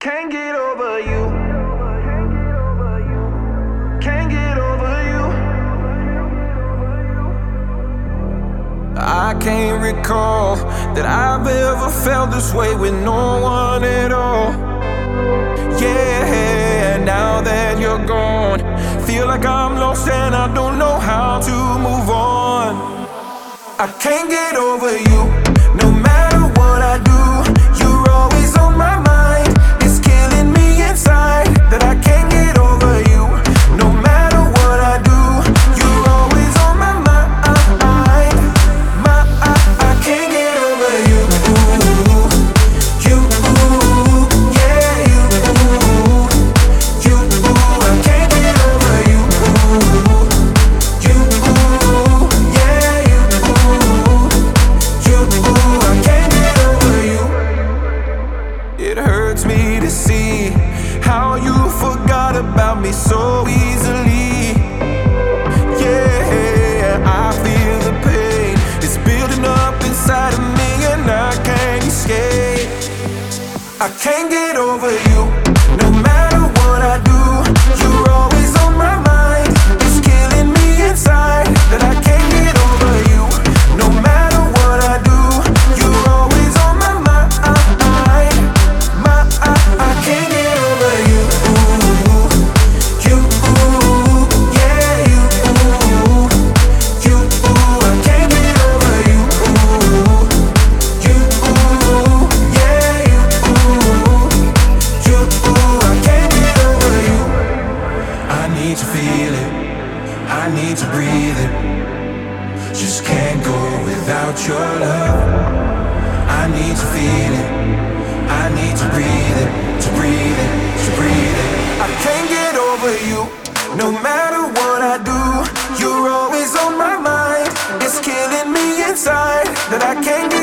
Can't get over you. Can't get over you. I can't recall that I've ever felt this way with no one at all. Yeah, now that you're gone, feel like I'm lost and I don't know how to move on. I can't get over you. No matter what I do, you're always on my mind. It's killing me inside that I can't get over you. No matter what I do, you're always on my mind. I can't get over you. You, yeah, you. I can't get over you. You, yeah, you. I can't get over you. It hurts me to see how you forgot about me so easily. Yeah, I feel the pain. It's building up inside of me and I can't escape. I can't get over you. No matter what I do, you're always on my mind. It's killing me inside that I can't get over you. No matter what I do, you're always on my mind. I can't get over you. You, yeah, you. I can't get over you. You, yeah, you. I can't get over you. I need to feel it. I need to breathe it. Just can't go without your love. I need to feel it. I need to breathe it, to breathe it, to breathe it. I can't get over you. No matter what I do, you're always on my mind. It's killing me inside that I can't get